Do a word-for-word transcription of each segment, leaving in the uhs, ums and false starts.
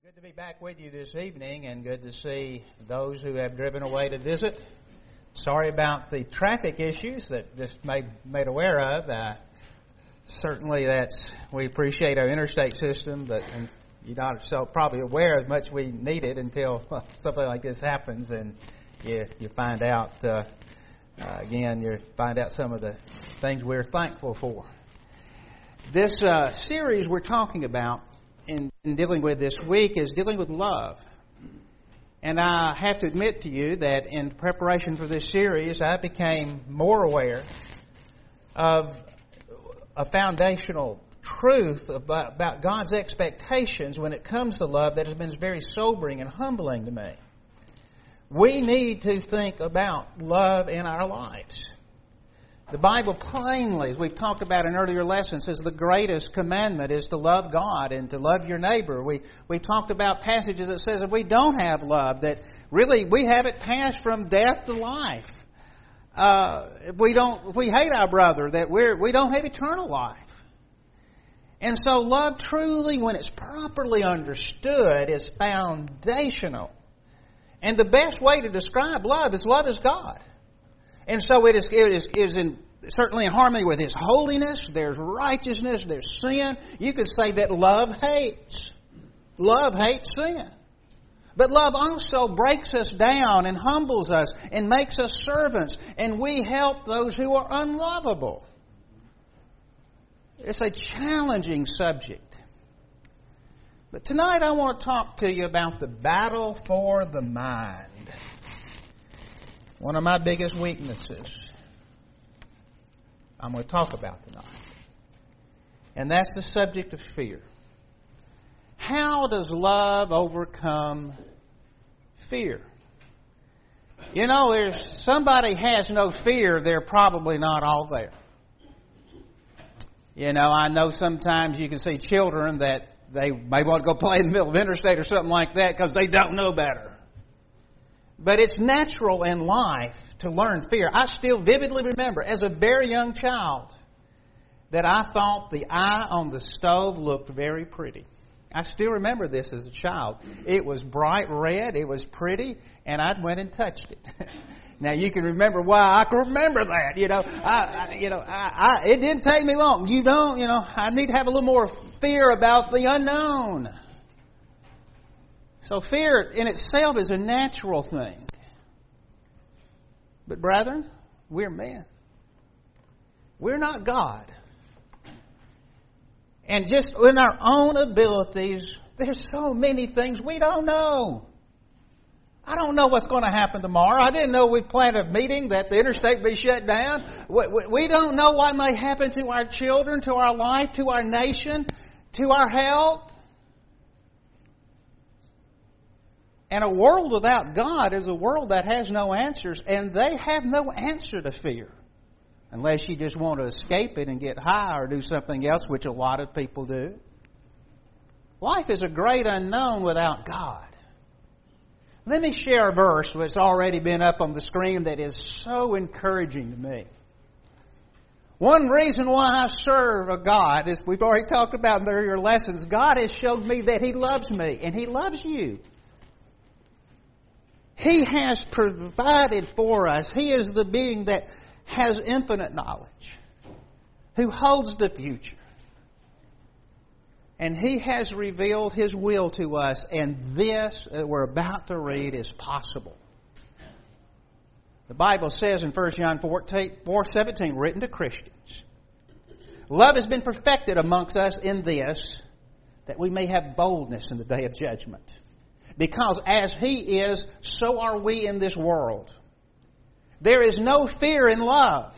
Good to be back with you this evening, and good to see those who have driven away to visit. Sorry about the traffic issues that just made made aware of. Uh, certainly, that's we appreciate our interstate system, but and you're not so probably aware as much we need it until well, something like this happens, and you you find out uh, uh, again. You find out some of the things we're thankful for. This uh, series we're talking about. In, in dealing with this week is dealing with love. And I have to admit to you that in preparation for this series, I became more aware of a foundational truth about, about God's expectations when it comes to love that has been very sobering and humbling to me. We need to think about love in our lives. The Bible plainly, as we've talked about in earlier lessons, says the greatest commandment is to love God and to love your neighbor. We we talked about passages that says if we don't have love, that really we have it passed from death to life. Uh, if we don't, if we hate our brother, that we're we don't have eternal life. And so, love truly, when it's properly understood, is foundational. And the best way to describe love is love is God. And so it is, it is, it is in, certainly in harmony with His holiness. There's righteousness. There's sin. You could say that love hates. Love hates sin. But love also breaks us down and humbles us and makes us servants. And we help those who are unlovable. It's a challenging subject. But tonight I want to talk to you about the battle for the mind. One of my biggest weaknesses I'm going to talk about tonight. And that's the subject of fear. How does love overcome fear? You know, there's somebody has no fear, they're probably not all there. You know, I know sometimes you can see children that they may want to go play in the middle of the interstate or something like that because they don't know better. But it's natural in life to learn fear. I still vividly remember as a very young child that I thought the eye on the stove looked very pretty. I still remember this as a child. It was bright red, it was pretty, and I went and touched it. Now you can remember why I can remember that. You know, I, I you know, I, I, it didn't take me long. You don't, you know, I need to have a little more fear about the unknown. So fear in itself is a natural thing. But brethren, we're men. We're not God. And just in our own abilities, there's so many things we don't know. I don't know what's going to happen tomorrow. I didn't know we'd planned a meeting that the interstate be shut down. We don't know what may happen to our children, to our life, to our nation, to our health. And a world without God is a world that has no answers, and they have no answer to fear. Unless you just want to escape it and get high or do something else, which a lot of people do. Life is a great unknown without God. Let me share a verse that's already been up on the screen that is so encouraging to me. One reason why I serve a God, as we've already talked about in earlier lessons, God has showed me that He loves me, and He loves you. He has provided for us. He is the being that has infinite knowledge, who holds the future. And He has revealed His will to us, and this that we're about to read is possible. The Bible says in First John four seventeen, written to Christians, love has been perfected amongst us in this, that we may have boldness in the day of judgment. Because as He is, so are we in this world. There is no fear in love,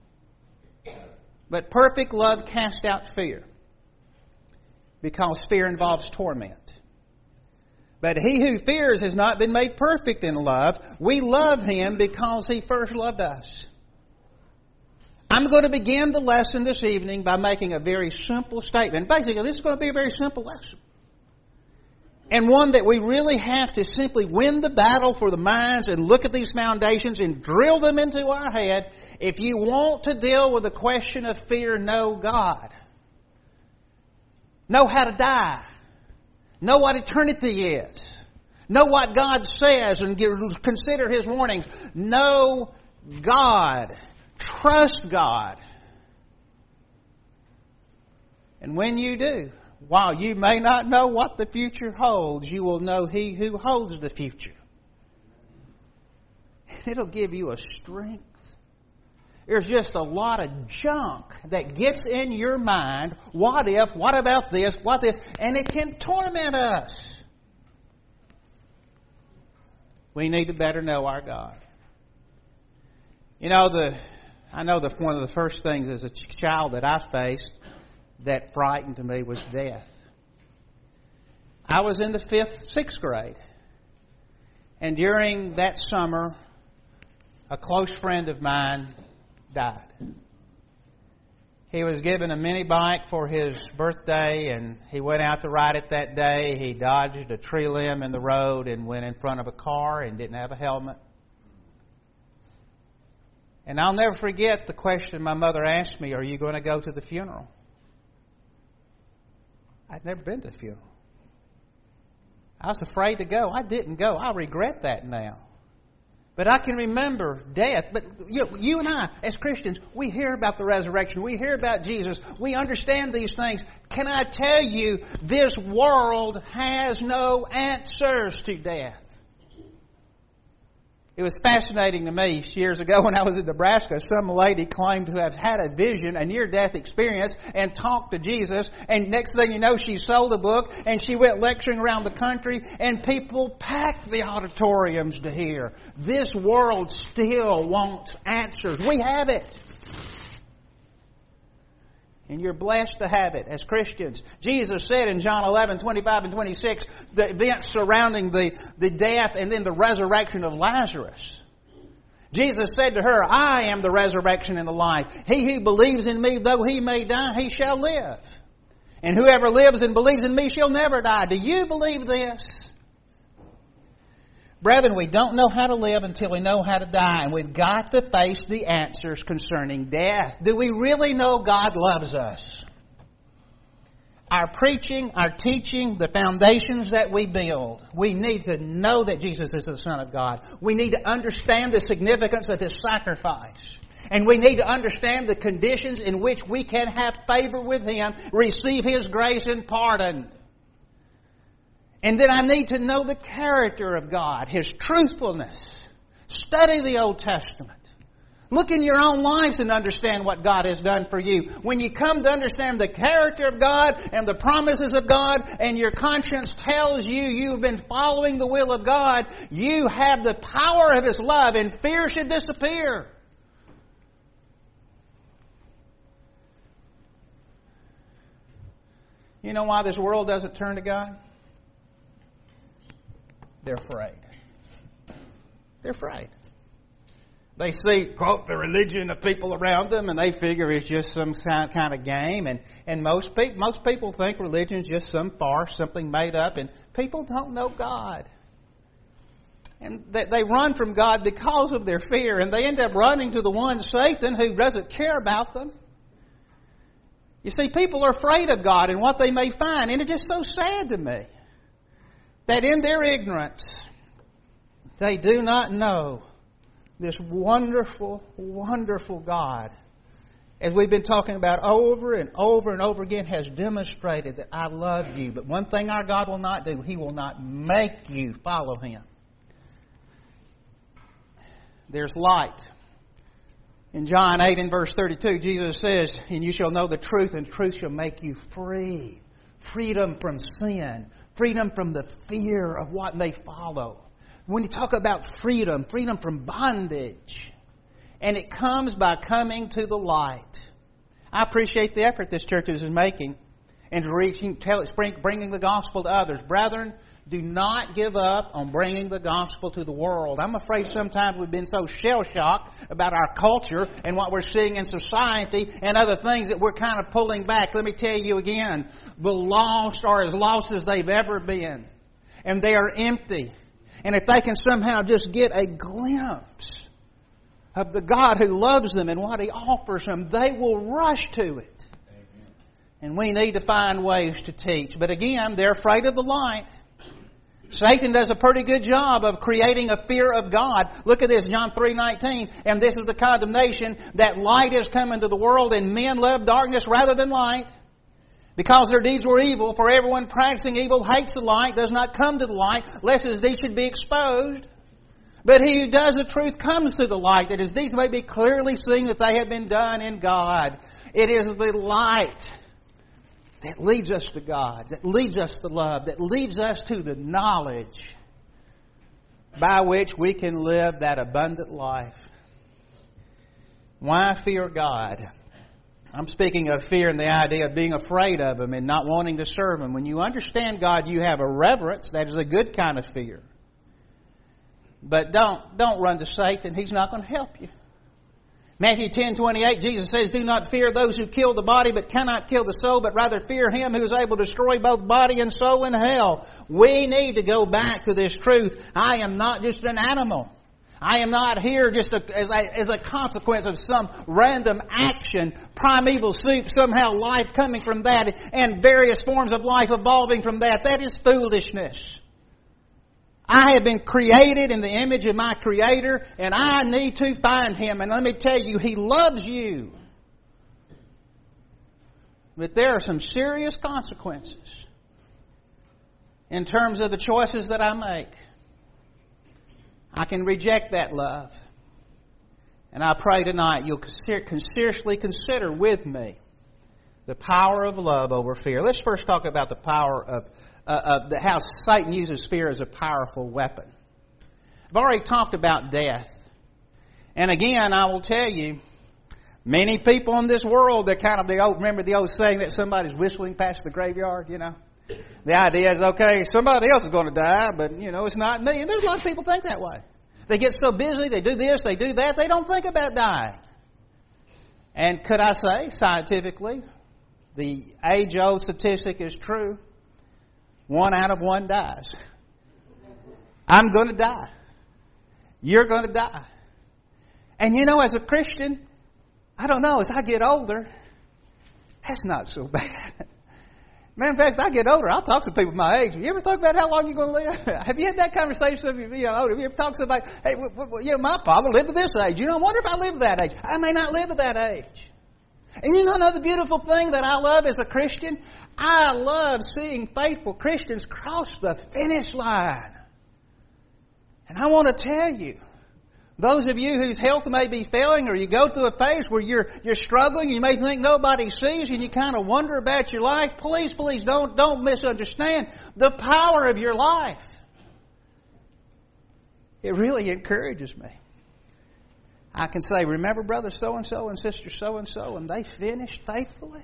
but perfect love casts out fear, because fear involves torment. But he who fears has not been made perfect in love. We love him because He first loved us. I'm going to begin the lesson this evening by making a very simple statement. Basically, this is going to be a very simple lesson. And one that we really have to simply win the battle for the minds and look at these foundations and drill them into our head. If you want to deal with the question of fear, know God. Know how to die. Know what eternity is. Know what God says and consider His warnings. Know God. Trust God. And when you do, while you may not know what the future holds, you will know He who holds the future. It'll give you a strength. There's just a lot of junk that gets in your mind. What if? What about this? What this? And it can torment us. We need to better know our God. You know, the I know that one of the first things as a child that I faced that frightened me was death. I was in the fifth, sixth grade. And during that summer, a close friend of mine died. He was given a mini bike for his birthday, and he went out to ride it that day. He dodged a tree limb in the road and went in front of a car and didn't have a helmet. And I'll never forget the question my mother asked me, "Are you going to go to the funeral?" I'd never been to the funeral. I was afraid to go. I didn't go. I regret that now. But I can remember death. But you, you and I, as Christians, we hear about the resurrection. We hear about Jesus. We understand these things. Can I tell you, this world has no answers to death. It was fascinating to me years ago when I was in Nebraska. Some lady claimed to have had a vision, a near-death experience, and talked to Jesus. And next thing you know, she sold a book and she went lecturing around the country, and people packed the auditoriums to hear. This world still wants answers. We have it. And you're blessed to have it as Christians. Jesus said in John eleven, twenty-five and twenty-six, the events surrounding the, the death and then the resurrection of Lazarus. Jesus said to her, "I am the resurrection and the life. He who believes in me, though he may die, he shall live. And whoever lives and believes in me shall never die." Do you believe this? Brethren, we don't know how to live until we know how to die, and we've got to face the answers concerning death. Do we really know God loves us? Our preaching, our teaching, the foundations that we build, we need to know that Jesus is the Son of God. We need to understand the significance of His sacrifice. And we need to understand the conditions in which we can have favor with Him, receive His grace and pardon. And then I need to know the character of God, His truthfulness. Study the Old Testament. Look in your own lives and understand what God has done for you. When you come to understand the character of God and the promises of God, and your conscience tells you you've been following the will of God, you have the power of His love, and fear should disappear. You know why this world doesn't turn to God? They're afraid. They're afraid. They see, quote, the religion of people around them, and they figure it's just some kind of game. And, and most, pe- most people think religion is just some farce, something made up, and people don't know God. And they, they run from God because of their fear, and they end up running to the one, Satan, who doesn't care about them. You see, people are afraid of God and what they may find, and it's just so sad to me that in their ignorance, they do not know this wonderful, wonderful God, as we've been talking about over and over and over again, has demonstrated that I love you. But one thing our God will not do, He will not make you follow Him. There's light. In John eight and verse thirty-two, Jesus says, "And you shall know the truth, and truth shall make you free." Freedom from sin. Freedom from the fear of what may follow. When you talk about freedom, freedom from bondage. And it comes by coming to the light. I appreciate the effort this church is making in reaching, tell, bringing the gospel to others. Brethren, do not give up on bringing the gospel to the world. I'm afraid sometimes we've been so shell-shocked about our culture and what we're seeing in society and other things that we're kind of pulling back. Let me tell you again, the lost are as lost as they've ever been. And they are empty. And if they can somehow just get a glimpse of the God who loves them and what He offers them, they will rush to it. Amen. And we need to find ways to teach. But again, they're afraid of the light. Satan does a pretty good job of creating a fear of God. Look at this, John three nineteen. And this is the condemnation, that light has come into the world, and men love darkness rather than light, because their deeds were evil. For everyone practicing evil hates the light, does not come to the light, lest his deeds should be exposed. But he who does the truth comes to the light, that his deeds may be clearly seen that they have been done in God. It is the light that leads us to God, that leads us to love, that leads us to the knowledge by which we can live that abundant life. Why fear God? I'm speaking of fear and the idea of being afraid of Him and not wanting to serve Him. When you understand God, you have a reverence. That is a good kind of fear. But don't, don't run to Satan. He's not going to help you. Matthew ten twenty-eight, Jesus says, do not fear those who kill the body but cannot kill the soul, but rather fear Him who is able to destroy both body and soul in hell. We need to go back to this truth. I am not just an animal. I am not here just a, as, a, as a consequence of some random action, primeval soup, somehow life coming from that, and various forms of life evolving from that. That is foolishness. I have been created in the image of my Creator, and I need to find Him. And let me tell you, He loves you. But there are some serious consequences in terms of the choices that I make. I can reject that love. And I pray tonight you'll seriously consider with me the power of love over fear. Let's first talk about the power of Uh, uh, how Satan uses fear as a powerful weapon. I've already talked about death. And again, I will tell you, many people in this world, they're kind of the old, remember the old saying that somebody's whistling past the graveyard, you know? The idea is, okay, somebody else is going to die, but, you know, it's not me. And there's a lot of people think that way. They get so busy, they do this, they do that, they don't think about dying. And could I say, scientifically, the age-old statistic is true. One out of one dies. I'm going to die. You're going to die. And you know, as a Christian, I don't know, as I get older, that's not so bad. Man, in fact, as I get older, I'll talk to people my age. You ever thought about how long you're going to live? Have you had that conversation with you know, older? Have you ever talked to somebody, hey, w- w- you know, my father lived to this age. You know, I wonder if I live to that age. I may not live to that age. And you know another beautiful thing that I love as a Christian? I love seeing faithful Christians cross the finish line. And I want to tell you, those of you whose health may be failing, or you go through a phase where you're you're struggling, you may think nobody sees you and you kind of wonder about your life, please, please don't, don't misunderstand the power of your life. It really encourages me. I can say, remember brother so-and-so and sister so-and-so, and they finished faithfully.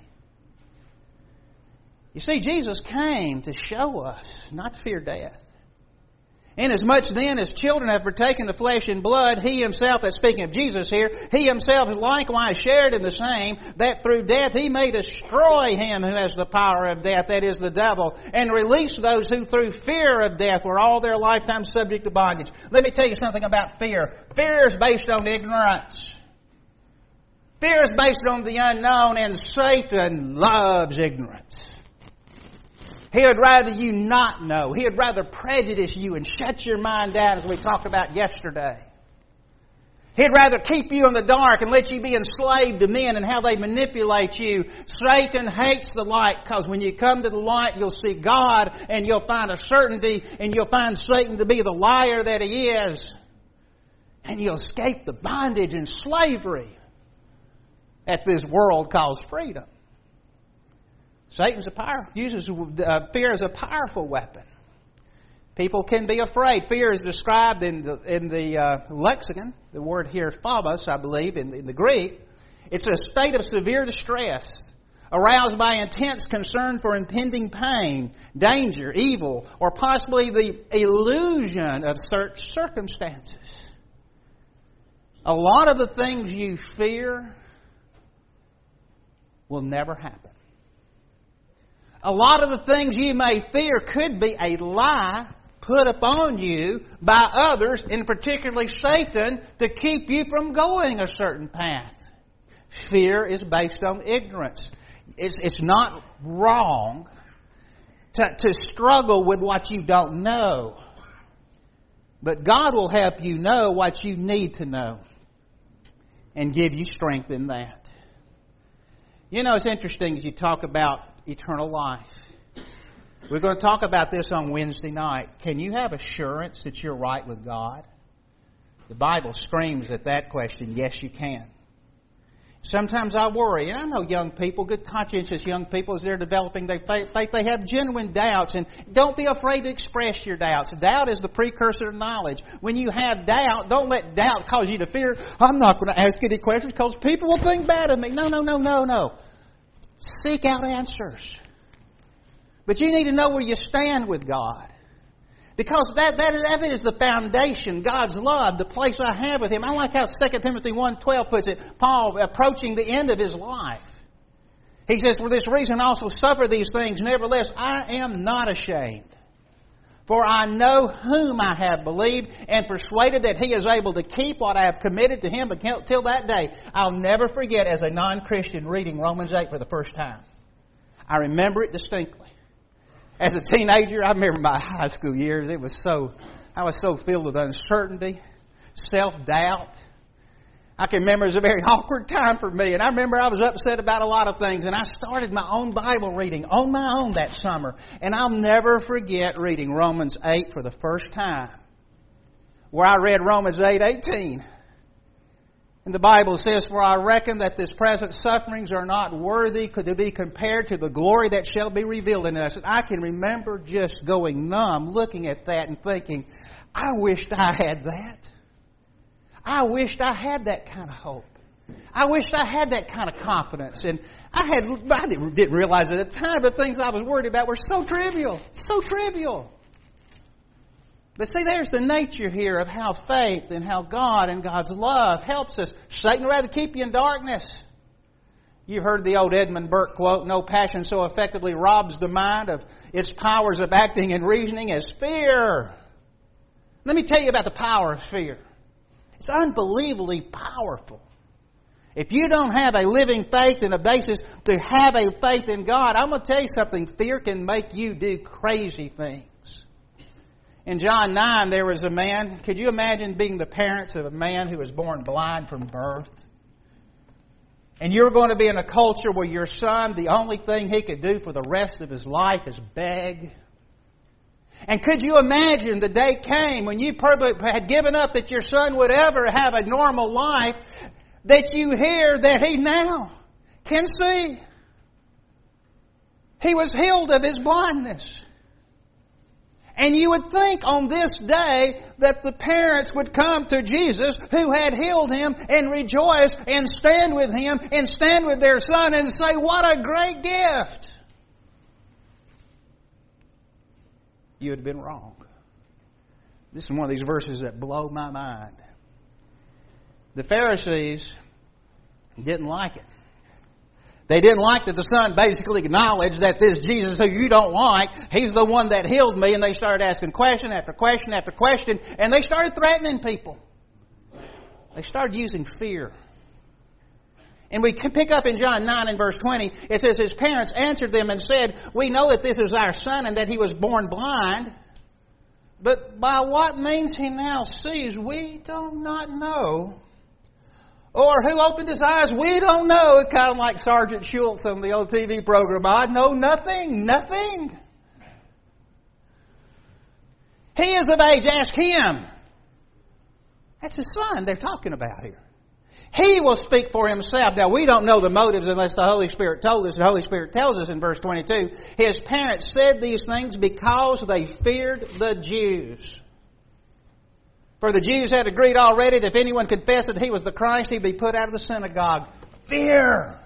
You see, Jesus came to show us not to fear death. Inasmuch then as children have partaken of flesh and blood, He Himself, that's speaking of Jesus here, He Himself has likewise shared in the same, that through death He may destroy him who has the power of death, that is the devil, and release those who through fear of death were all their lifetime subject to bondage. Let me tell you something about fear. Fear is based on ignorance. Fear is based on the unknown, and Satan loves ignorance. He would rather you not know. He would rather prejudice you and shut your mind down, as we talked about yesterday. He'd rather keep you in the dark and let you be enslaved to men and how they manipulate you. Satan hates the light, because when you come to the light, you'll see God, and you'll find a certainty, and you'll find Satan to be the liar that he is. And you'll escape the bondage and slavery that this world calls freedom. Satan's a power, uses uh, fear as a powerful weapon. People can be afraid. Fear is described in the, in the uh, lexicon. The word here, phobos, I believe, in, in the Greek. It's a state of severe distress, aroused by intense concern for impending pain, danger, evil, or possibly the illusion of such circumstances. A lot of the things you fear will never happen. A lot of the things you may fear could be a lie put upon you by others, and particularly Satan, to keep you from going a certain path. Fear is based on ignorance. it's, it's not wrong to, to struggle with what you don't know. But God will help you know what you need to know and give you strength in that. You know, it's interesting as you talk about eternal life. We're going to talk about this on Wednesday night. Can you have assurance that you're right with God? The Bible screams at that question, yes, you can. Sometimes I worry, and I know young people, good conscientious young people, as they're developing their faith, they have genuine doubts. And don't be afraid to express your doubts. Doubt is the precursor to knowledge. When you have doubt, don't let doubt cause you to fear, I'm not going to ask any questions because people will think bad of me. No, no, no, no, no. Seek out answers. But you need to know where you stand with God. Because that, that, is, that is the foundation, God's love, the place I have with Him. I like how Second Timothy one twelve puts it, Paul approaching the end of his life. He says, for this reason I also suffer these things, nevertheless I am not ashamed. For I know whom I have believed and persuaded that He is able to keep what I have committed to Him until that day. I'll never forget as a non-Christian reading Romans eight for the first time. I remember it distinctly. As a teenager, I remember my high school years. It was so, I was so filled with uncertainty, self-doubt. I can remember it was a very awkward time for me. And I remember I was upset about a lot of things. And I started my own Bible reading on my own that summer. And I'll never forget reading Romans eight for the first time, where I read Romans eight eighteen. And the Bible says, for I reckon that this present sufferings are not worthy to be compared to the glory that shall be revealed in us. And I can remember just going numb, looking at that and thinking, I wished I had that. I wished I had that kind of hope. I wished I had that kind of confidence. And I had I didn't realize it at the time, but things I was worried about were so trivial, so trivial. But see, there's the nature here of how faith and how God and God's love helps us. Satan would rather keep you in darkness. You've heard the old Edmund Burke quote, no passion so effectively robs the mind of its powers of acting and reasoning as fear. Let me tell you about the power of fear. It's unbelievably powerful. If you don't have a living faith and a basis to have a faith in God, I'm going to tell you something. Fear can make you do crazy things. In John nine, there was a man. Could you imagine being the parents of a man who was born blind from birth? And you're going to be in a culture where your son, the only thing he could do for the rest of his life is beg. And could you imagine the day came when you probably had given up that your son would ever have a normal life, that you hear that he now can see? He was healed of his blindness. And you would think on this day that the parents would come to Jesus who had healed him and rejoice and stand with him and stand with their son and say, what a great gift. You had been wrong. This is one of these verses that blow my mind. The Pharisees didn't like it. They didn't like that the son basically acknowledged that this Jesus who you don't like, He's the one that healed me. And they started asking question after question after question. And they started threatening people. They started using fear. And we can pick up in John nine and verse twenty. It says, His parents answered them and said, we know that this is our son and that he was born blind. But by what means he now sees, we do not know. Or who opened his eyes? We don't know. It's kind of like Sergeant Schultz on the old T V program. I know nothing. Nothing. He is of age. Ask him. That's his son they're talking about here. He will speak for himself. Now, we don't know the motives unless the Holy Spirit told us. The Holy Spirit tells us in verse twenty-two. His parents said these things because they feared the Jews. For the Jews had agreed already that if anyone confessed that he was the Christ, he'd be put out of the synagogue. Fear.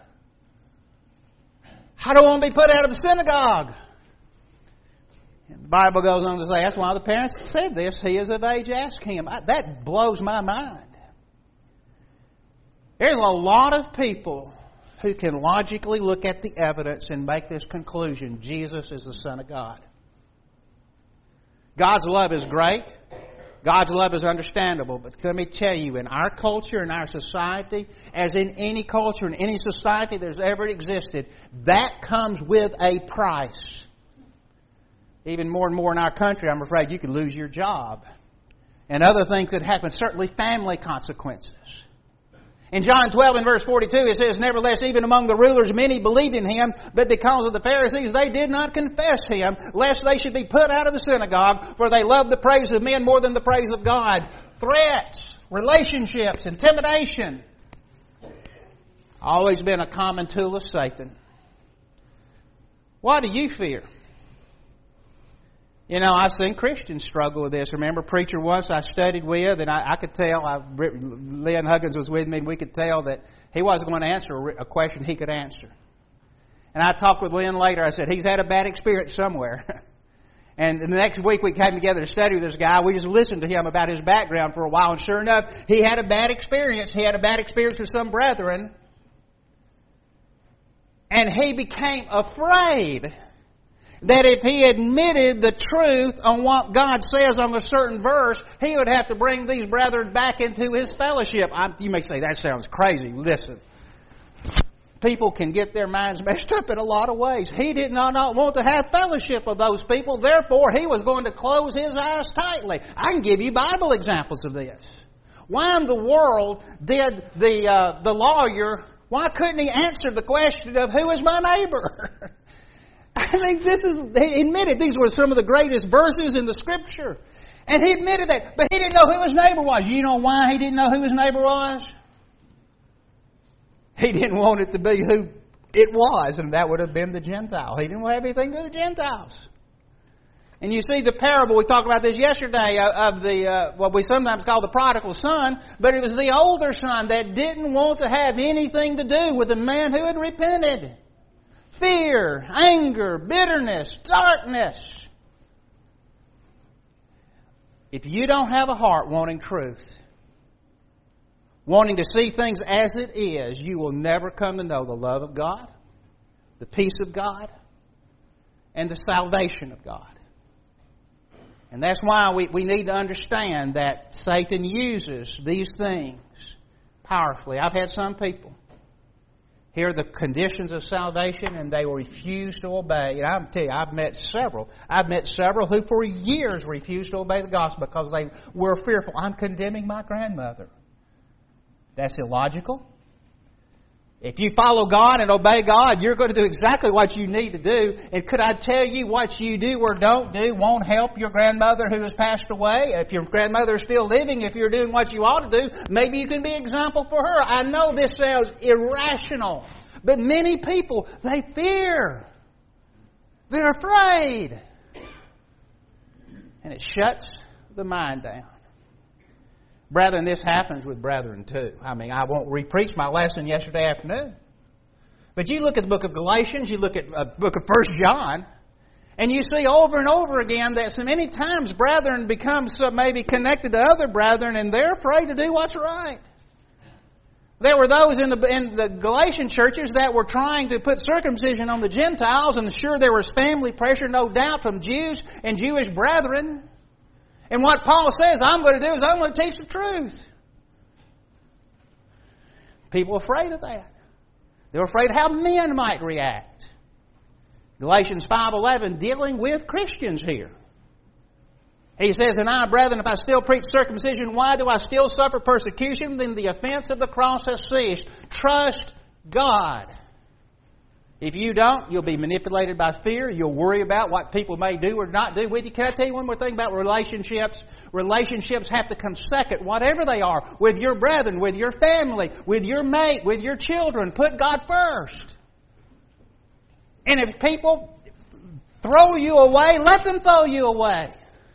I don't want to be put out of the synagogue. And the Bible goes on to say, that's why the parents said this. He is of age, ask him. I, that blows my mind. There's a lot of people who can logically look at the evidence and make this conclusion. Jesus is the Son of God. God's love is great. God's love is understandable, but let me tell you, in our culture, in our society, as in any culture, in any society that's ever existed, that comes with a price. Even more and more in our country, I'm afraid you could lose your job. And other things that happen, certainly family consequences. In John twelve and verse forty-two, it says, Nevertheless, even among the rulers, many believed in Him, but because of the Pharisees, they did not confess Him, lest they should be put out of the synagogue, for they loved the praise of men more than the praise of God. Threats, relationships, intimidation. Always been a common tool of Satan. Why do you fear? You know, I've seen Christians struggle with this. Remember a preacher once I studied with, and I, I could tell, I, Lynn Huggins was with me, and we could tell that he wasn't going to answer a question he could answer. And I talked with Lynn later. I said, he's had a bad experience somewhere. And the next week we came together to study with this guy. We just listened to him about his background for a while. And sure enough, he had a bad experience. He had a bad experience with some brethren. And he became afraid that if he admitted the truth on what God says on a certain verse, he would have to bring these brethren back into his fellowship. I'm, you may say, that sounds crazy. Listen. People can get their minds messed up in a lot of ways. He did not, not want to have fellowship with those people. Therefore, he was going to close his eyes tightly. I can give you Bible examples of this. Why in the world did the uh, the lawyer, why couldn't he answer the question of who is my neighbor? I mean, this is, he admitted these were some of the greatest verses in the Scripture. And he admitted that. But he didn't know who his neighbor was. You know why he didn't know who his neighbor was? He didn't want it to be who it was, and that would have been the Gentile. He didn't have anything to do with the Gentiles. And you see the parable, we talked about this yesterday, of the uh, what we sometimes call the prodigal son, but it was the older son that didn't want to have anything to do with the man who had repented. Fear, anger, bitterness, darkness. If you don't have a heart wanting truth, wanting to see things as it is, you will never come to know the love of God, the peace of God, and the salvation of God. And that's why we, we need to understand that Satan uses these things powerfully. I've had some people hear the conditions of salvation and they will refuse to obey. And I'm telling you, I've met several. I've met several who for years refused to obey the gospel because they were fearful. I'm condemning my grandmother. That's illogical. If you follow God and obey God, you're going to do exactly what you need to do. And could I tell you what you do or don't do won't help your grandmother who has passed away? If your grandmother is still living, if you're doing what you ought to do, maybe you can be an example for her. I know this sounds irrational, but many people, they fear. They're afraid. And it shuts the mind down. Brethren, this happens with brethren too. I mean, I won't re-preach my lesson yesterday afternoon. But you look at the book of Galatians, you look at the book of First John, and you see over and over again that so many times brethren become so maybe connected to other brethren and they're afraid to do what's right. There were those in the, in the Galatian churches that were trying to put circumcision on the Gentiles, and sure there was family pressure, no doubt, from Jews and Jewish brethren. And what Paul says I'm going to do is I'm going to teach the truth. People are afraid of that. They're afraid how men might react. Galatians five eleven dealing with Christians here. He says, And I, brethren, if I still preach circumcision, why do I still suffer persecution? Then the offense of the cross has ceased. Trust God. If you don't, you'll be manipulated by fear. You'll worry about what people may do or not do with you. Can I tell you one more thing about relationships? Relationships have to come second, whatever they are, with your brethren, with your family, with your mate, with your children. Put God first. And if people throw you away, let them throw you away.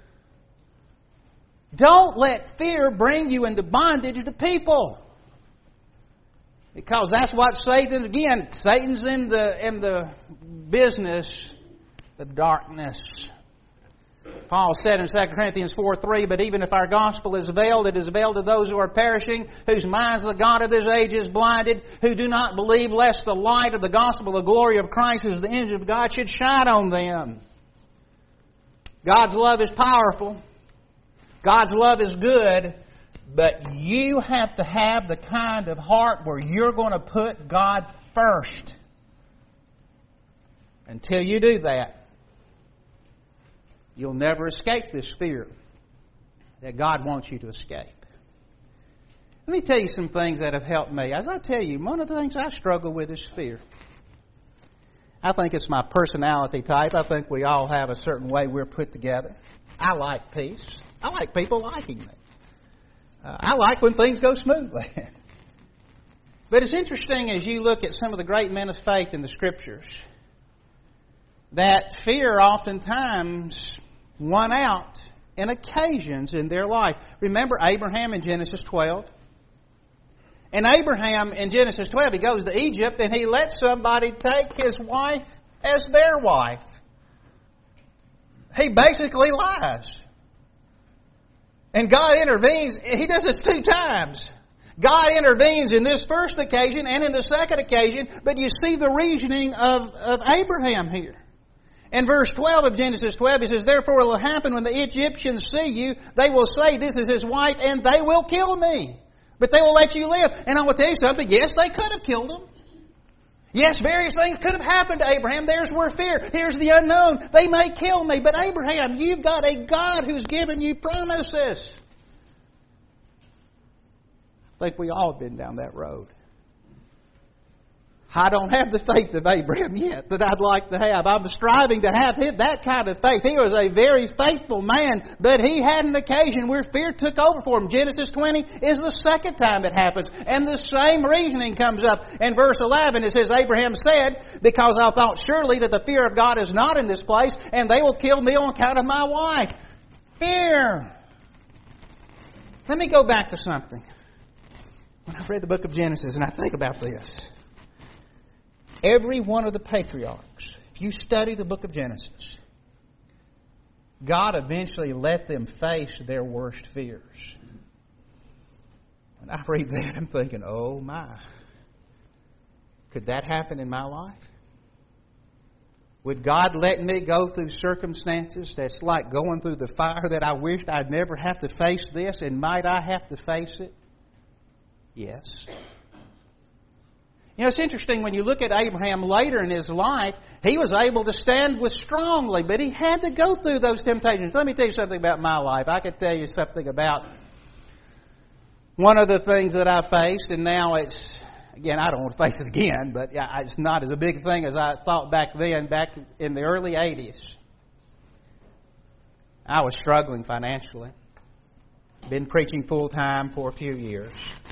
Don't let fear bring you into bondage to people. Because that's what Satan, again, Satan's in the in the business of darkness. Paul said in Second Corinthians four three, But even if our gospel is veiled, it is veiled to those who are perishing, whose minds the God of this age is blinded, who do not believe, lest the light of the gospel, the glory of Christ, who is the image of God, should shine on them. God's love is powerful. God's love is good, but you have to have the kind of heart where you're going to put God first. Until you do that, you'll never escape this fear that God wants you to escape. Let me tell you some things that have helped me. As I tell you, one of the things I struggle with is fear. I think it's my personality type. I think we all have a certain way we're put together. I like peace. I like people liking me. Uh, I like when things go smoothly. But it's interesting as you look at some of the great men of faith in the Scriptures that fear oftentimes won out in occasions in their life. Remember Abraham in Genesis twelve? And Abraham in Genesis twelve, he goes to Egypt and he lets somebody take his wife as their wife. He basically lies. And God intervenes. He does this two times. God intervenes in this first occasion and in the second occasion, but you see the reasoning of, of Abraham here. In verse twelve of Genesis twelve, he says, "Therefore it will happen when the Egyptians see you, they will say, 'This is his wife,' and they will kill me. But they will let you live." And I will tell you something. Yes, they could have killed him. Yes, various things could have happened to Abraham. There's where fear. Here's the unknown. They may kill me. But Abraham, you've got a God who's given you promises. I think we all have been down that road. I don't have the faith of Abraham yet that I'd like to have. I'm striving to have him, that kind of faith. He was a very faithful man, but he had an occasion where fear took over for him. Genesis twenty is the second time it happens. And the same reasoning comes up. In verse eleven it says, "Abraham said, 'Because I thought surely that the fear of God is not in this place, and they will kill me on account of my wife.'" Fear. Let me go back to something. When I've read the book of Genesis and I think about this, every one of the patriarchs, if you study the book of Genesis, God eventually let them face their worst fears. When I read that, I'm thinking, oh my, could that happen in my life? Would God let me go through circumstances that's like going through the fire that I wished I'd never have to face this, and might I have to face it? Yes. You know, it's interesting when you look at Abraham later in his life, he was able to stand with strongly, but he had to go through those temptations. Let me tell you something about my life. I could tell you something about one of the things that I faced, and now it's, again, I don't want to face it again, but it's not as a big thing as I thought back then, back in the early eighties. I was struggling financially. Been preaching full time for a few years.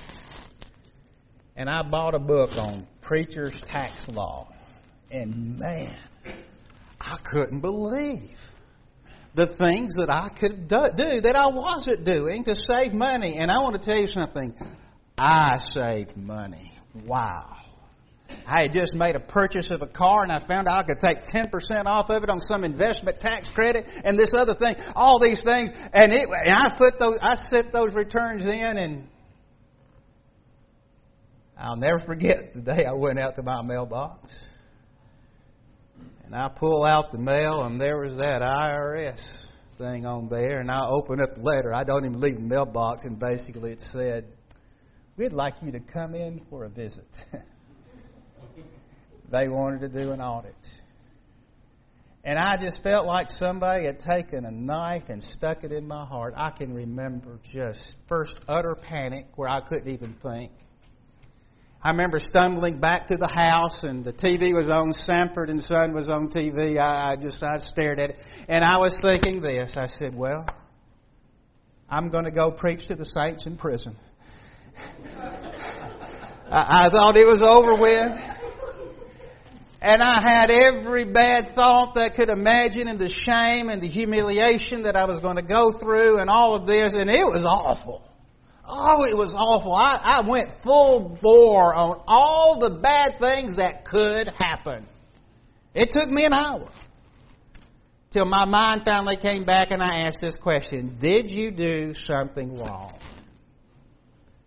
And I bought a book on preacher's tax law. And man, I couldn't believe the things that I could do that I wasn't doing to save money. And I want to tell you something. I saved money. Wow. I had just made a purchase of a car and I found out I could take ten percent off of it on some investment tax credit and this other thing, all these things. And, it, and I put those, I sent those returns in, and I'll never forget the day I went out to my mailbox. And I pull out the mail and there was that I R S thing on there. And I open up the letter. I don't even leave the mailbox. And basically it said, "We'd like you to come in for a visit." They wanted to do an audit. And I just felt like somebody had taken a knife and stuck it in my heart. I can remember just first utter panic where I couldn't even think. I remember stumbling back to the house, and the T V was on. Sanford and Son was on T V. I, I just I stared at it, and I was thinking this. I said, "Well, I'm going to go preach to the saints in prison." I, I thought it was over with, and I had every bad thought that I could imagine, and the shame and the humiliation that I was going to go through, and all of this, and it was awful. Oh, it was awful. I, I went full bore on all the bad things that could happen. It took me an hour till my mind finally came back and I asked this question: did you do something wrong?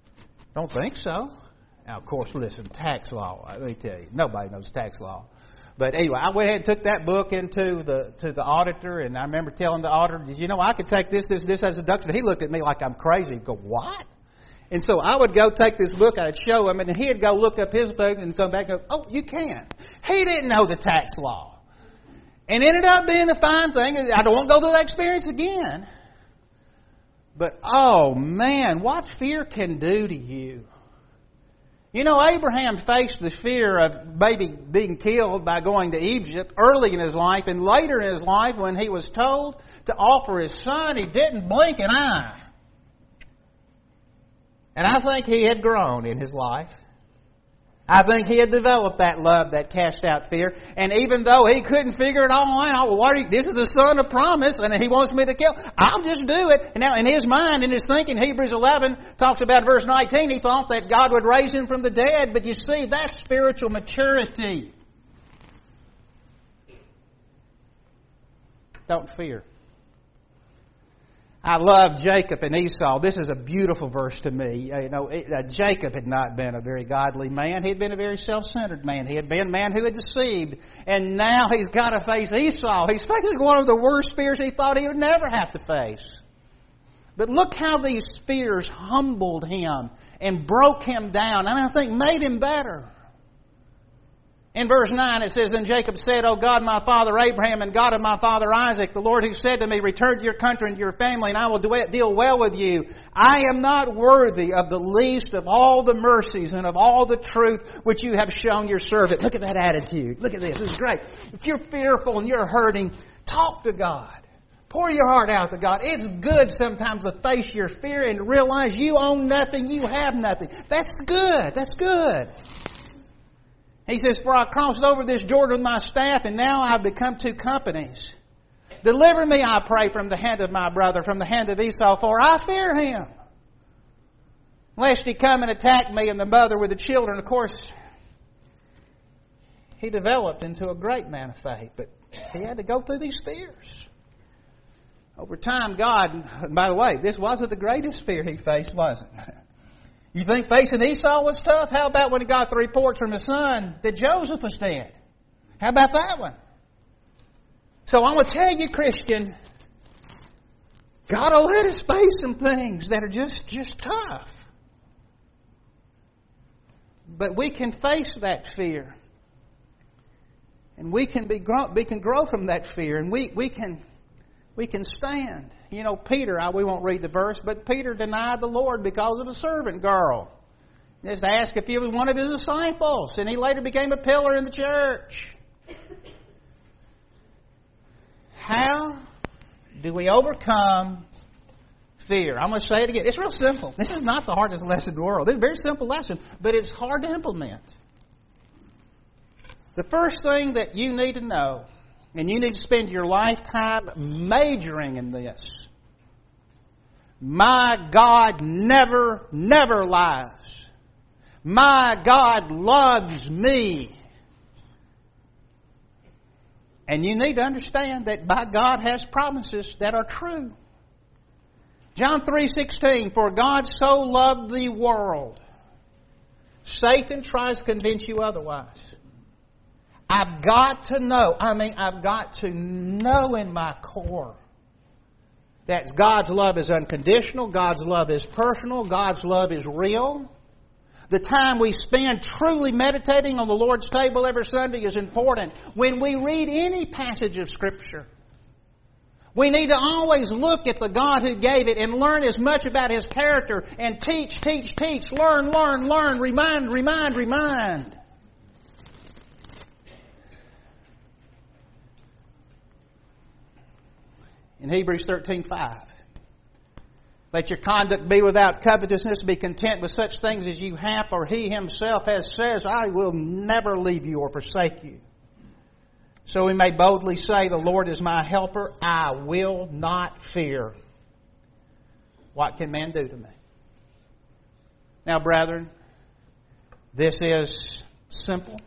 Don't think so. Now, of course, listen, tax law, let me tell you, nobody knows tax law. But anyway, I went ahead and took that book into the to the auditor, and I remember telling the auditor, "Did you know I could take this, this, this as a deduction?" He looked at me like I'm crazy. He'd go, "What?" And so I would go take this book, I'd show him, and then he'd go look up his book and come back and go, "Oh, you can." He didn't know the tax law. And it ended up being a fine thing. I don't want to go through that experience again. But, oh man, what fear can do to you. You know, Abraham faced the fear of maybe being killed by going to Egypt early in his life, and later in his life when he was told to offer his son, he didn't blink an eye. And I think he had grown in his life. I think he had developed that love that cast out fear. And even though he couldn't figure it all out, well, what are you, this is the son of promise and he wants me to kill, I'll just do it. And now in his mind, in his thinking, Hebrews eleven talks about verse nineteen, he thought that God would raise him from the dead. But you see, that's spiritual maturity. Don't fear. I love Jacob and Esau. This is a beautiful verse to me. You know, Jacob had not been a very godly man. He had been a very self-centered man. He had been a man who had deceived. And now he's got to face Esau. He's facing one of the worst fears he thought he would never have to face. But look how these fears humbled him and broke him down, and I think made him better. In verse nine it says, "Then Jacob said, O God, my father Abraham, and God of my father Isaac, the Lord who said to me, Return to your country and to your family, and I will deal well with you. I am not worthy of the least of all the mercies and of all the truth which you have shown your servant." Look at that attitude. Look at this. This is great. If you're fearful and you're hurting, talk to God. Pour your heart out to God. It's good sometimes to face your fear and realize you own nothing, you have nothing. That's good. That's good. He says, "For I crossed over this Jordan with my staff, and now I've become two companies. Deliver me, I pray, from the hand of my brother, from the hand of Esau, for I fear him, lest he come and attack me and the mother with the children." Of course, he developed into a great man of faith, but he had to go through these fears. Over time, God, by the way, this wasn't the greatest fear he faced, was it? You think facing Esau was tough? How about when he got the reports from his son that Joseph was dead? How about that one? So I'm going to tell you, Christian, God will let us face some things that are just, just tough. But we can face that fear. And we can be grow, we can grow from that fear. And we, we can we can stand. You know, Peter, I, we won't read the verse, but Peter denied the Lord because of a servant girl. Just asked if he was one of his disciples, and he later became a pillar in the church. How do we overcome fear? I'm going to say it again. It's real simple. This is not the hardest lesson in the world. It's a very simple lesson, but it's hard to implement. The first thing that you need to know, and you need to spend your lifetime majoring in this: my God never, never lies. My God loves me. And you need to understand that my God has promises that are true. John three sixteen, "For God so loved the world." Satan tries to convince you otherwise. I've got to know, I mean, I've got to know in my core that God's love is unconditional, God's love is personal, God's love is real. The time we spend truly meditating on the Lord's table every Sunday is important. When we read any passage of Scripture, we need to always look at the God who gave it and learn as much about His character and teach, teach, teach, learn, learn, learn, remind, remind, remind. In Hebrews thirteen five, "Let your conduct be without covetousness. Be content with such things as you have, for He Himself has says, I will never leave you or forsake you. So we may boldly say, the Lord is my helper. I will not fear. What can man do to me?" Now, brethren, this is simple,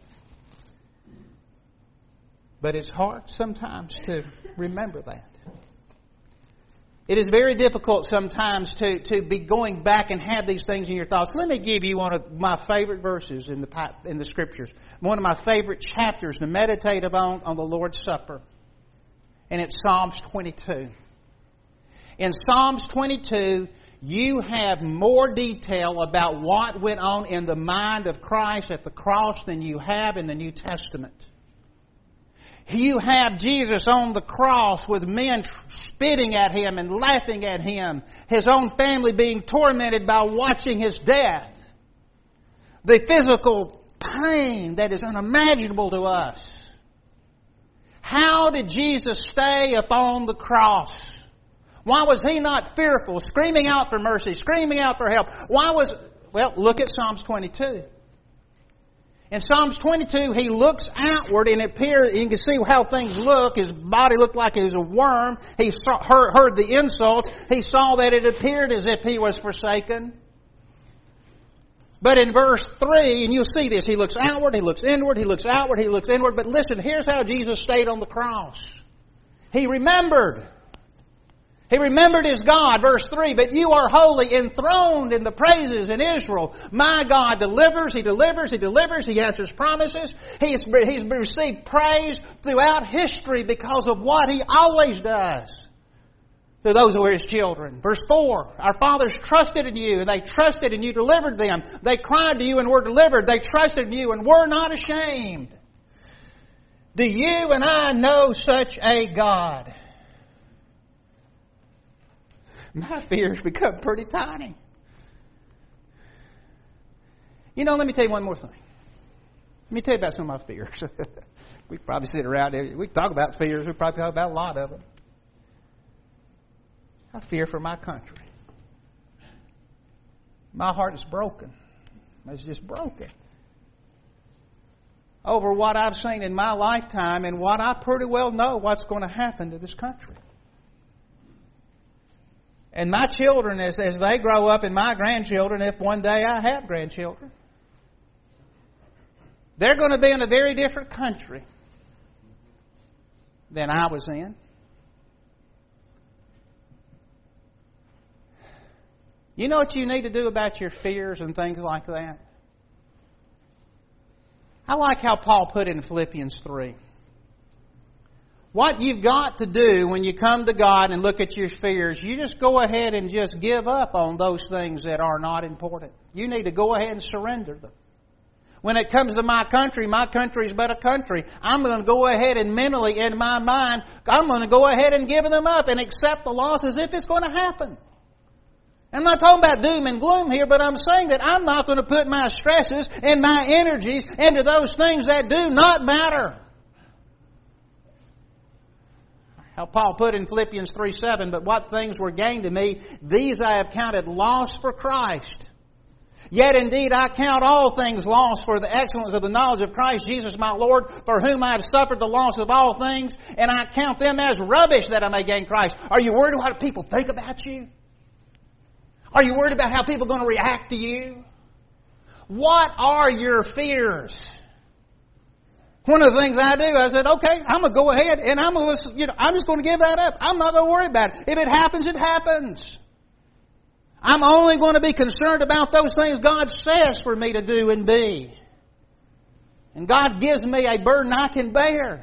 but it's hard sometimes to remember that. It is very difficult sometimes to, to be going back and have these things in your thoughts. Let me give you one of my favorite verses in the in the Scriptures. One of my favorite chapters to meditate upon on the Lord's Supper. And it's Psalms twenty-two. In Psalms twenty-two, you have more detail about what went on in the mind of Christ at the cross than you have in the New Testament. You have Jesus on the cross with men spitting at Him and laughing at Him. His own family being tormented by watching His death. The physical pain that is unimaginable to us. How did Jesus stay upon the cross? Why was He not fearful, screaming out for mercy, screaming out for help? Why was... Well, look at Psalms twenty-two. In Psalms twenty-two, he looks outward and it appears, you can see how things look. His body looked like he was a worm. He saw, heard, heard the insults. He saw that it appeared as if he was forsaken. But in verse three, and you'll see this, he looks outward, he looks inward, he looks outward, he looks inward. But listen, here's how Jesus stayed on the cross. He remembered. He remembered his God, verse three, but you are holy, enthroned in the praises in Israel. My God delivers, He delivers, He delivers, He answers promises. He's, he's received praise throughout history because of what He always does to those who are His children. Verse four, our fathers trusted in you, and they trusted and you delivered them. They cried to you and were delivered. They trusted in you and were not ashamed. Do you and I know such a God? My fears become pretty tiny. You know, let me tell you one more thing. Let me tell you about some of my fears. We could probably sit around here. We could talk about fears. We probably talk about a lot of them. I fear for my country. My heart is broken. It's just broken. Over what I've seen in my lifetime and what I pretty well know what's going to happen to this country. And my children, as, as they grow up, and my grandchildren, if one day I have grandchildren, they're going to be in a very different country than I was in. You know what you need to do about your fears and things like that? I like how Paul put it in Philippians three. What you've got to do when you come to God and look at your fears, you just go ahead and just give up on those things that are not important. You need to go ahead and surrender them. When it comes to my country, my country is but a country. I'm going to go ahead and mentally, in my mind, I'm going to go ahead and give them up and accept the loss as if it's going to happen. I'm not talking about doom and gloom here, but I'm saying that I'm not going to put my stresses and my energies into those things that do not matter. How Paul put in Philippians three seven, but what things were gained to me, these I have counted loss for Christ. Yet indeed I count all things lost for the excellence of the knowledge of Christ Jesus my Lord, for whom I have suffered the loss of all things, and I count them as rubbish that I may gain Christ. Are you worried about what people think about you? Are you worried about how people are going to react to you? What are your fears? One of the things I do, I said, okay, I'm going to go ahead and I'm going to, you know, I'm just going to give that up. I'm not going to worry about it. If it happens, it happens. I'm only going to be concerned about those things God says for me to do and be. And God gives me a burden I can bear.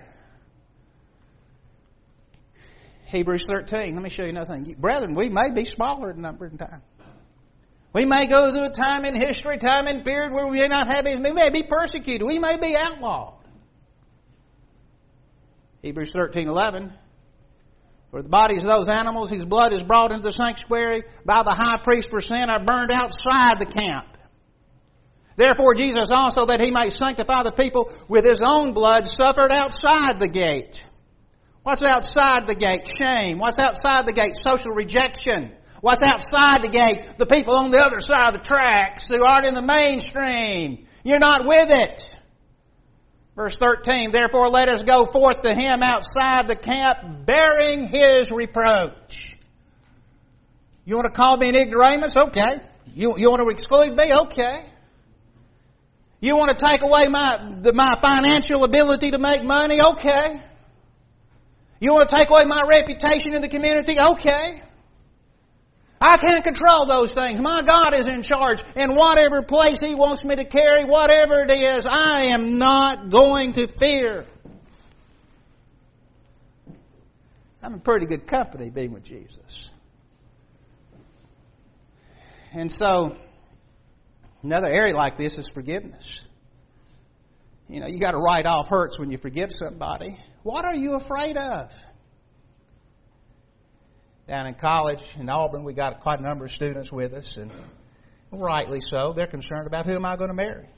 Hebrews thirteen, let me show you another thing. Brethren, we may be smaller in number and time. We may go through a time in history, time in period where we may not have it. We may be persecuted. We may be outlawed. Hebrews thirteen eleven. For the bodies of those animals whose blood is brought into the sanctuary by the high priest for sin are burned outside the camp. Therefore Jesus also, that He might sanctify the people with His own blood, suffered outside the gate. What's outside the gate? Shame. What's outside the gate? Social rejection. What's outside the gate? The people on the other side of the tracks who aren't in the mainstream. You're not with it. Verse thirteen, therefore let us go forth to Him outside the camp, bearing His reproach. You want to call me an ignoramus? Okay. You, you want to exclude me? Okay. You want to take away my, the, my financial ability to make money? Okay. You want to take away my reputation in the community? Okay. I can't control those things. My God is in charge. And whatever place He wants me to carry, whatever it is, I am not going to fear. I'm in pretty good company being with Jesus. And so, another area like this is forgiveness. You know, you got to write off hurts when you forgive somebody. What are you afraid of? Down in college in Auburn, we got quite a number of students with us, and rightly so. They're concerned about who am I going to marry.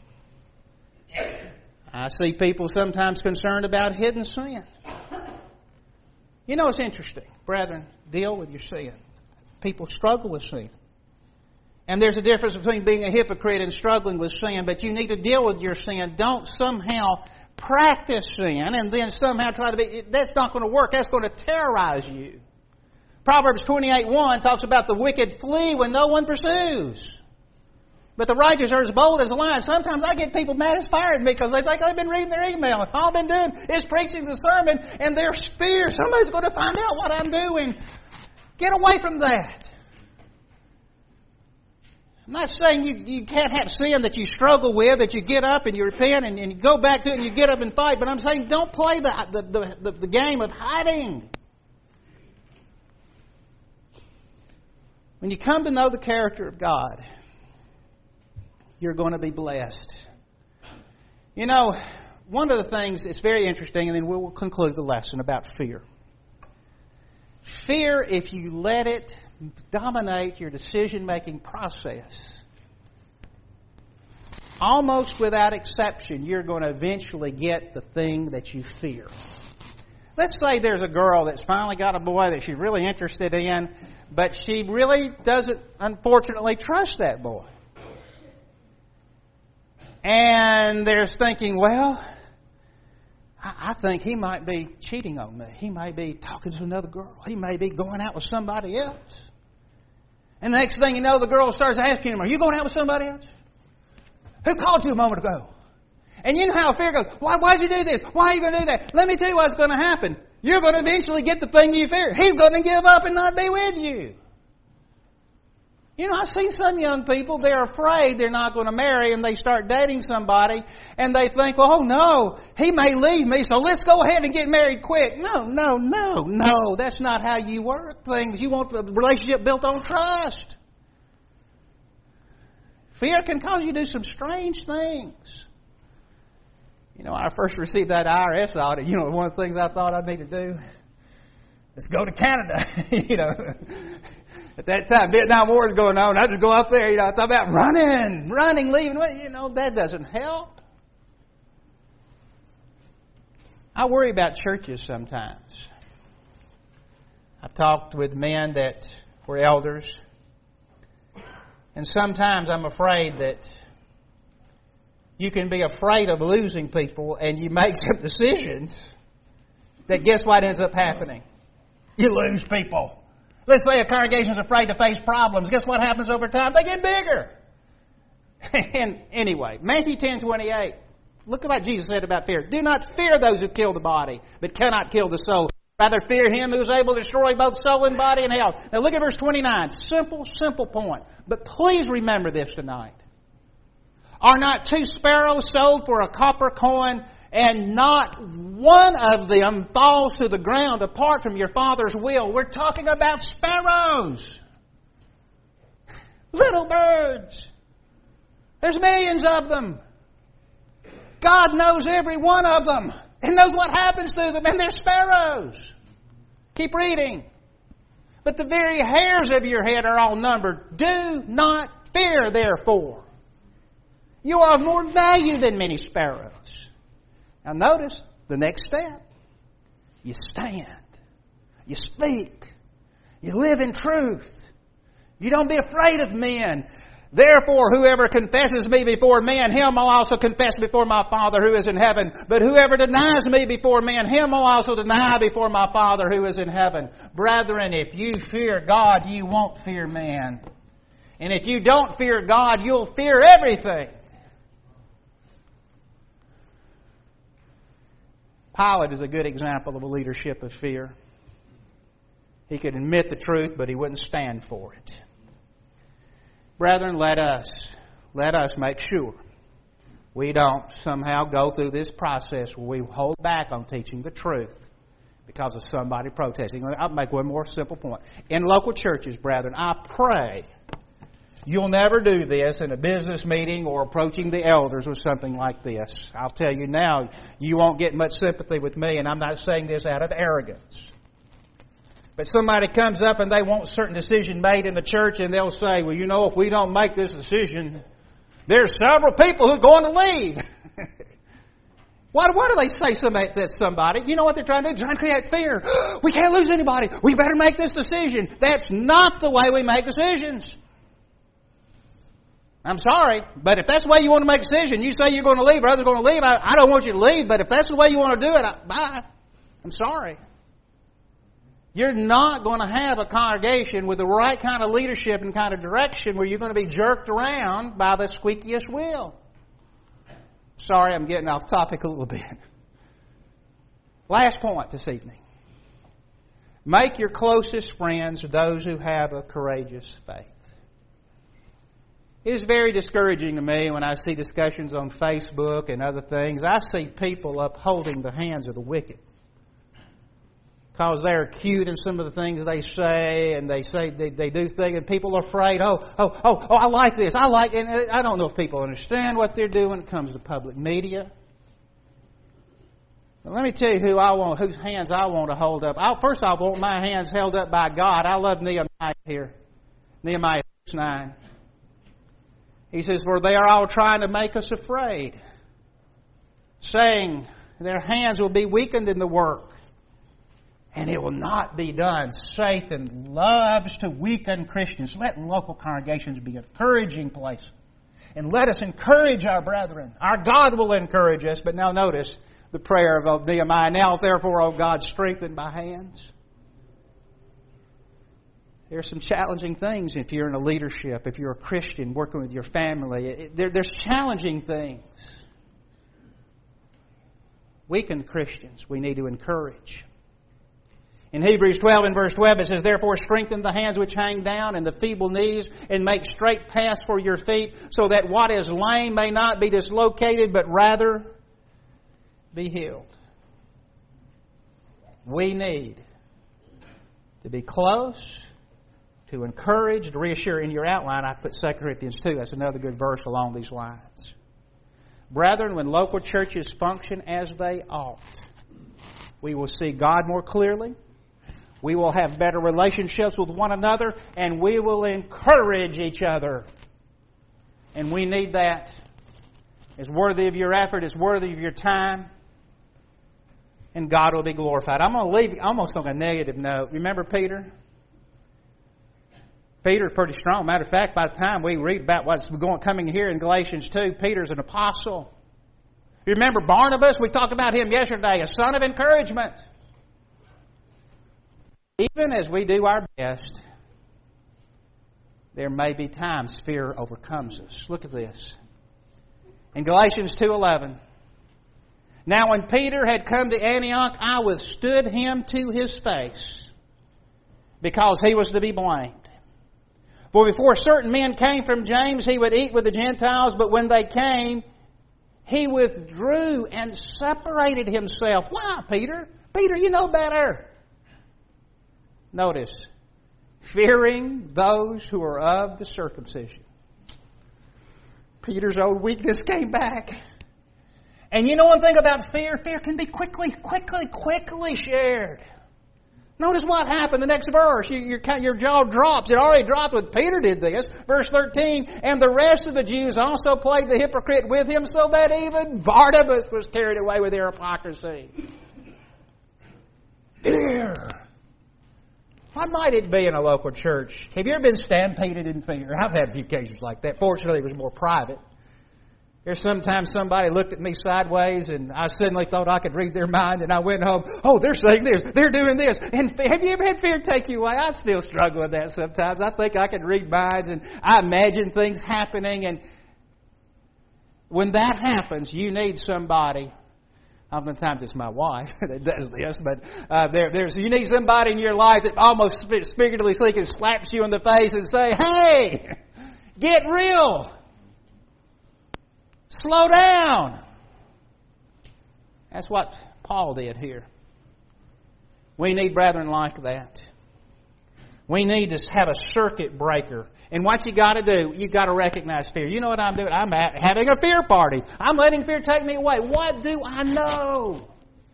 I see people sometimes concerned about hidden sin. You know, it's interesting. Brethren, deal with your sin. People struggle with sin. And there's a difference between being a hypocrite and struggling with sin, but you need to deal with your sin. Don't somehow practice sin and then somehow try to be... That's not going to work. That's going to terrorize you. Proverbs twenty-eight one talks about the wicked flee when no one pursues. But the righteous are as bold as a lion. Sometimes I get people mad as fire at me because they think I've been reading their email. And all I've been doing is preaching the sermon, and their fear, somebody's going to find out what I'm doing. Get away from that. I'm not saying you, you can't have sin that you struggle with, that you get up and you repent and, and you go back to it and you get up and fight. But I'm saying don't play the, the, the, the game of hiding. When you come to know the character of God, you're going to be blessed. You know, one of the things that's very interesting, and then we'll conclude the lesson about fear. Fear, if you let it dominate your decision-making process, almost without exception, you're going to eventually get the thing that you fear. Let's say there's a girl that's finally got a boy that she's really interested in, but she really doesn't, unfortunately, trust that boy. And there's thinking, well, I think he might be cheating on me. He may be talking to another girl. He may be going out with somebody else. And the next thing you know, the girl starts asking him, are you going out with somebody else? Who called you a moment ago? And you know how fear goes, why why'd you do this? Why are you going to do that? Let me tell you what's going to happen. You're going to eventually get the thing you fear. He's going to give up and not be with you. You know, I've seen some young people, they're afraid they're not going to marry, and they start dating somebody, and they think, well, oh no, he may leave me, so let's go ahead and get married quick. No, no, no, no, that's not how you work things. You want a relationship built on trust. Fear can cause you to do some strange things. You know, when I first received that I R S audit, you know, one of the things I thought I'd need to do is go to Canada, you know. At that time, Vietnam War was going on. I just go up there, you know, I thought about running, running, leaving. You know, that doesn't help. I worry about churches sometimes. I've talked with men that were elders. And sometimes I'm afraid that you can be afraid of losing people and you make some decisions that guess what ends up happening? You lose people. Let's say a congregation is afraid to face problems. Guess what happens over time? They get bigger. And anyway, Matthew ten twenty-eight. Look at what Jesus said about fear. Do not fear those who kill the body, but cannot kill the soul. Rather fear Him who is able to destroy both soul and body in hell. Now look at verse twenty-nine. Simple, simple point. But please remember this tonight. Are not two sparrows sold for a copper coin, and not one of them falls to the ground apart from your Father's will? We're talking about sparrows. Little birds. There's millions of them. God knows every one of them and knows what happens to them, and they're sparrows. Keep reading. But the very hairs of your head are all numbered. Do not fear, therefore. You are of more value than many sparrows. Now notice the next step. You stand. You speak. You live in truth. You don't be afraid of men. Therefore, whoever confesses me before men, him I'll also confess before my Father who is in heaven. But whoever denies me before men, him I'll also deny before my Father who is in heaven. Brethren, if you fear God, you won't fear man. And if you don't fear God, you'll fear everything. Pilate is a good example of a leadership of fear. He could admit the truth, but he wouldn't stand for it. Brethren, let us, let us make sure we don't somehow go through this process where we hold back on teaching the truth because of somebody protesting. I'll make one more simple point. In local churches, brethren, I pray you'll never do this in a business meeting or approaching the elders with something like this. I'll tell you now, you won't get much sympathy with me, and I'm not saying this out of arrogance. But somebody comes up and they want a certain decision made in the church, and they'll say, well, you know, if we don't make this decision, there's several people who are going to leave. Why, why do they say somebody, that somebody? You know what they're trying to do? They're trying to create fear. We can't lose anybody. We better make this decision. That's not the way we make decisions. I'm sorry, but if that's the way you want to make a decision, you say you're going to leave or others are going to leave, I, I don't want you to leave, but if that's the way you want to do it, I, bye. I'm sorry. You're not going to have a congregation with the right kind of leadership and kind of direction where you're going to be jerked around by the squeakiest wheel. Sorry, I'm getting off topic a little bit. Last point this evening. Make your closest friends those who have a courageous faith. It is very discouraging to me when I see discussions on Facebook and other things. I see people upholding the hands of the wicked because they're cute in some of the things they say, and they say they, they do things, and people are afraid. Oh, oh, oh, oh! I like this. I like, and I don't know if people understand what they're doing when it comes to public media. But let me tell you who I want, whose hands I want to hold up. I, first, I want my hands held up by God. I love Nehemiah here, Nehemiah nine. He says, for they are all trying to make us afraid, saying their hands will be weakened in the work, and it will not be done. Satan loves to weaken Christians. Let local congregations be an encouraging place. And let us encourage our brethren. Our God will encourage us. But now notice the prayer of Nehemiah. Now therefore, O God, strengthen my hands. There are some challenging things if you're in a leadership, if you're a Christian working with your family. There, there's challenging things. Weakened Christians we need to encourage. In Hebrews twelve and verse twelve it says, therefore strengthen the hands which hang down and the feeble knees, and make straight paths for your feet, so that what is lame may not be dislocated, but rather be healed. We need to be close, to encourage, to reassure. In your outline, I put Second Corinthians two. That's another good verse along these lines. Brethren, when local churches function as they ought, we will see God more clearly. We will have better relationships with one another, and we will encourage each other. And we need that. It's worthy of your effort. It's worthy of your time. And God will be glorified. I'm going to leave almost on a negative note. Remember Peter? Peter's pretty strong. Matter of fact, by the time we read about what's going coming here in Galatians two, Peter's an apostle. You remember Barnabas? We talked about him yesterday, a son of encouragement. Even as we do our best, there may be times fear overcomes us. Look at this. In Galatians two eleven, now when Peter had come to Antioch, I withstood him to his face, because he was to be blamed. For before certain men came from James, he would eat with the Gentiles, but when they came, he withdrew and separated himself. Why, Peter? Peter, you know better. Notice, fearing those who are of the circumcision. Peter's old weakness came back. And you know one thing about fear? Fear can be quickly, quickly, quickly shared. Notice what happened the next verse. Your, your, your jaw drops. It already dropped when Peter did this. Verse thirteen, and the rest of the Jews also played the hypocrite with him, so that even Barnabas was carried away with their hypocrisy. Fear. What might it be in a local church? Have you ever been stampeded in fear? I've had a few occasions like that. Fortunately, it was more private. There's sometimes somebody looked at me sideways and I suddenly thought I could read their mind, and I went home, oh, they're saying this, they're doing this. And have you ever had fear take you away? I still struggle with that sometimes. I think I can read minds and I imagine things happening. And when that happens, you need somebody. Oftentimes it's my wife that does this, but uh, there, there's you need somebody in your life that almost figuratively speaking slaps you in the face and say, hey, Get real. Slow down. That's what Paul did here. We need brethren like that. We need to have a circuit breaker. And what you got to do, you got to recognize fear. You know what I'm doing? I'm having a fear party. I'm letting fear take me away. What do I know?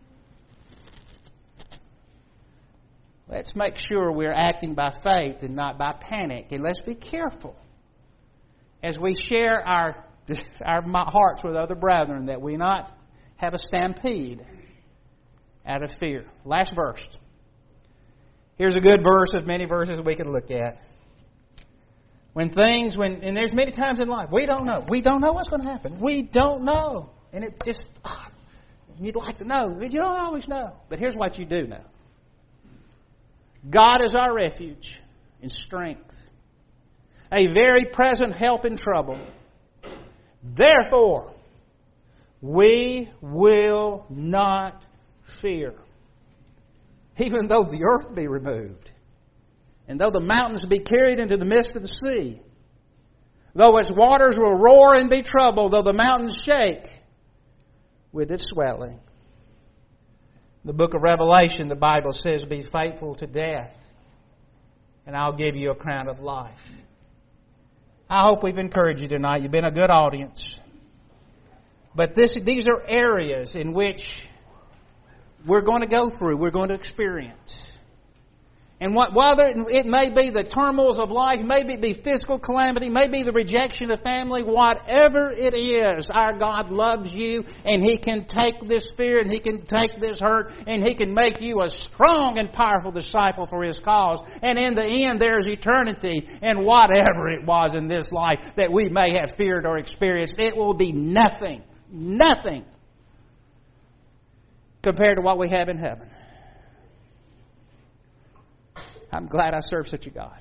Let's make sure we're acting by faith and not by panic. And let's be careful as we share our, our hearts with other brethren that we not have a stampede out of fear. Last verse. Here's a good verse of many verses we could look at. When things, when and there's many times in life, we don't know. We don't know what's going to happen. We don't know. And it just, oh, you'd like to know. But you don't always know. But here's what you do know. God is our refuge and strength, a very present help in trouble. Therefore, we will not fear, even though the earth be removed, and though the mountains be carried into the midst of the sea, though its waters will roar and be troubled, though the mountains shake with its swelling. The book of Revelation, the Bible says, be faithful to death, and I'll give you a crown of life. I hope we've encouraged you tonight. You've been a good audience. But this, these are areas in which we're going to go through, we're going to experience. And what, whether it may be the turmoils of life, maybe it be physical calamity, maybe the rejection of family, whatever it is, our God loves you, and He can take this fear, and He can take this hurt, and He can make you a strong and powerful disciple for His cause. And in the end, there's eternity, and whatever it was in this life that we may have feared or experienced, it will be nothing, nothing compared to what we have in heaven. I'm glad I serve such a God.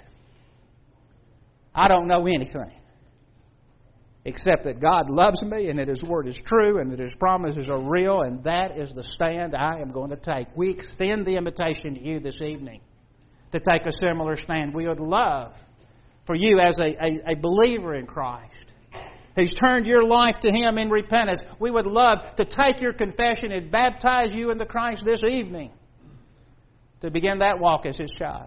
I don't know anything except that God loves me and that His Word is true and that His promises are real, and that is the stand I am going to take. We extend the invitation to you this evening to take a similar stand. We would love for you as a, a, a believer in Christ who's turned your life to Him in repentance. We would love to take your confession and baptize you into Christ this evening to begin that walk as His child.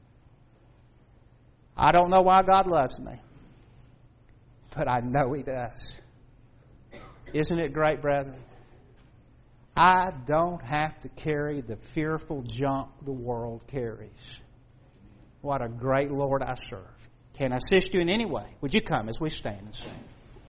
I don't know why God loves me, but I know He does. Isn't it great, brethren? I don't have to carry the fearful junk the world carries. What a great Lord I serve. Can I assist you in any way? Would you come as we stand and sing?